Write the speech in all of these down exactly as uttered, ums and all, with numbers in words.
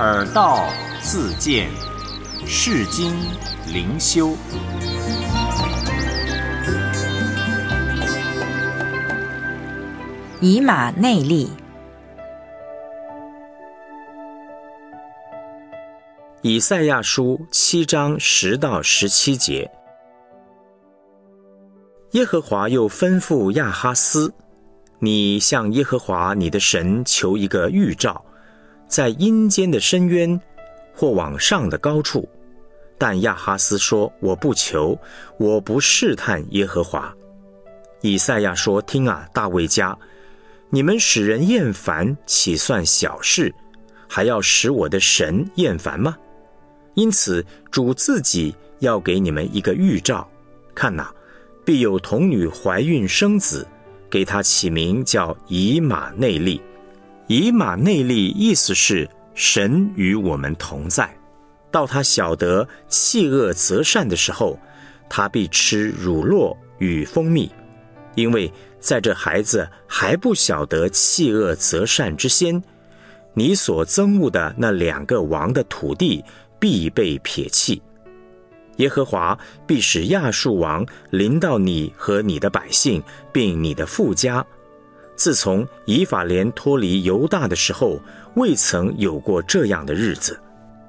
耳道自见，世经灵修。 以马内利。 以赛亚书七章十到十七节，耶和华又吩咐亚哈斯，你向耶和华你的神求一个预兆，在阴间的深渊或往上的高处。但亚哈斯说，我不求，我不试探耶和华。以赛亚说，听啊，大卫家，你们使人厌烦，岂算小事？还要使我的神厌烦吗？因此主自己要给你们一个预兆，看哪，必有童女怀孕生子，给他起名叫以马内利。以马内利意思是神与我们同在。到他晓得弃恶择善的时候，他必吃乳酪与蜂蜜，因为在这孩子还不晓得弃恶择善之先，你所憎恶的那两个王的土地必被撇弃。耶和华必使亚述王临到你和你的百姓，并你的父家。自从以法莲脱离犹大的时候，未曾有过这样的日子。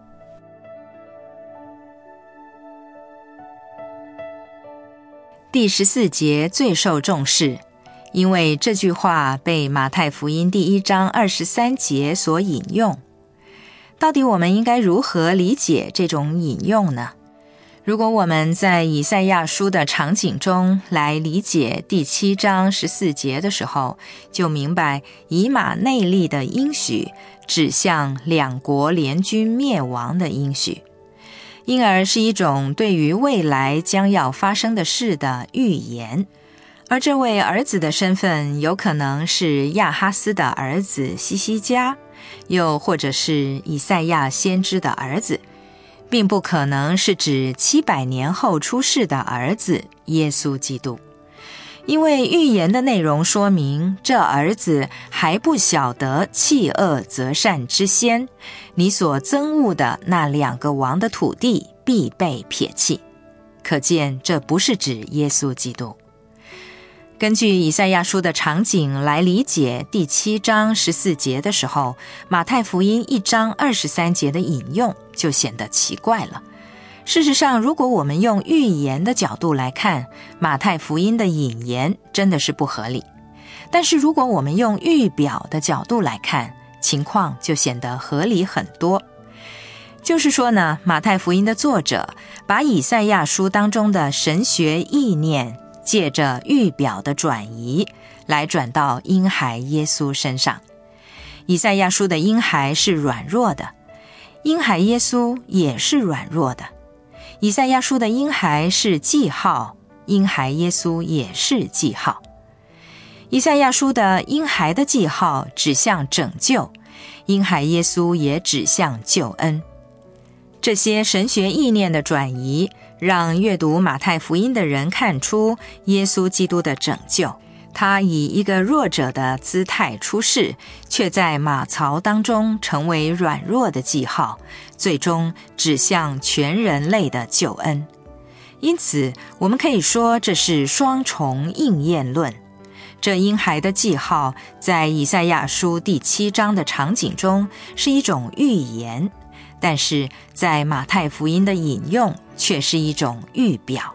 第十四节最受重视，因为这句话被马太福音第一章二十三节所引用。到底我们应该如何理解这种引用呢？如果我们在以赛亚书的场景中来理解第七章十四节的时候，就明白以马内利的应许指向两国联军灭亡的应许，因而是一种对于未来将要发生的事的预言。而这位儿子的身份有可能是亚哈斯的儿子西西家，又或者是以赛亚先知的儿子，并不可能是指七百年后出世的儿子耶稣基督。因为预言的内容说明，这儿子还不晓得弃恶择善之先，你所憎恶的那两个王的土地必被撇弃。可见这不是指耶稣基督。根据以赛亚书的场景来理解第七章十四节的时候，马太福音一章二十三节的引用就显得奇怪了。事实上，如果我们用预言的角度来看，马太福音的引言真的是不合理。但是如果我们用预表的角度来看，情况就显得合理很多。就是说呢，马太福音的作者把以赛亚书当中的神学意念借着预表的转移来转到婴孩耶稣身上。以赛亚书的婴孩是软弱的，婴孩耶稣也是软弱的。以赛亚书的婴孩是记号，婴孩耶稣也是记号。以赛亚书的婴孩的记号指向拯救，婴孩耶稣也指向救恩。这些神学意念的转移，让阅读马太福音的人看出耶稣基督的拯救。他以一个弱者的姿态出世，却在马槽当中成为软弱的记号，最终指向全人类的救恩。因此，我们可以说这是双重应验论。这婴孩的记号在以赛亚书第七章的场景中是一种预言，但是在马太福音的引用却是一种预表。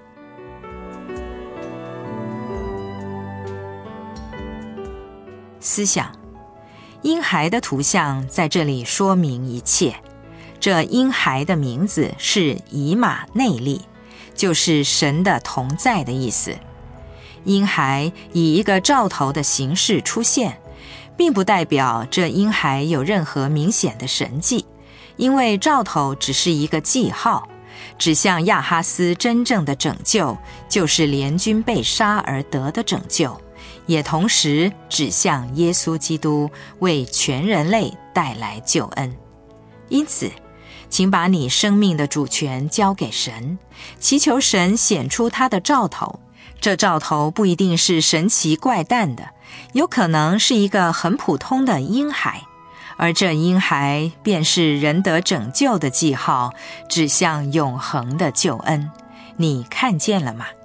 思想，婴孩的图像在这里说明一切。这婴孩的名字是以马内利，就是神的同在的意思。婴孩以一个兆头的形式出现，并不代表这婴孩有任何明显的神迹，因为兆头只是一个记号，指向亚哈斯真正的拯救，就是联军被杀而得的拯救，也同时指向耶稣基督为全人类带来救恩。因此，请把你生命的主权交给神，祈求神显出他的兆头。这兆头不一定是神奇怪诞的，有可能是一个很普通的婴孩， 而这婴孩便是人得拯救的记号，指向永恒的救恩。你看见了吗？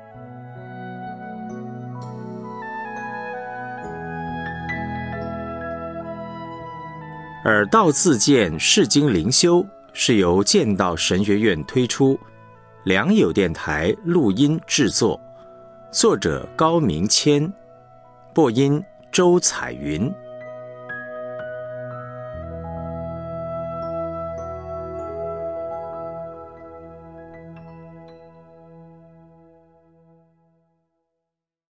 耳道自荐释经灵修是由剑道神学院推出，良友电台录音制作，作者高明谦，播音周彩云。